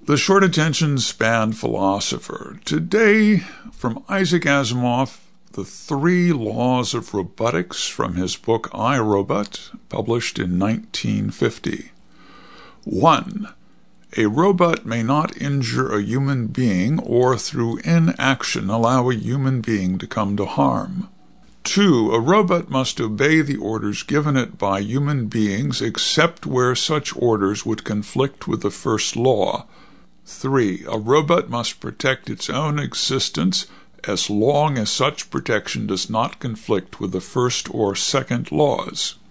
The Short Attention Span Philosopher. Today, from Isaac Asimov, the 3 Laws of Robotics from his book I, Robot, published in 1950. 1. A robot may not injure a human being or through inaction allow a human being to come to harm. 2. A robot must obey the orders given it by human beings except where such orders would conflict with the first law. 3. A robot must protect its own existence as long as such protection does not conflict with the first or second laws.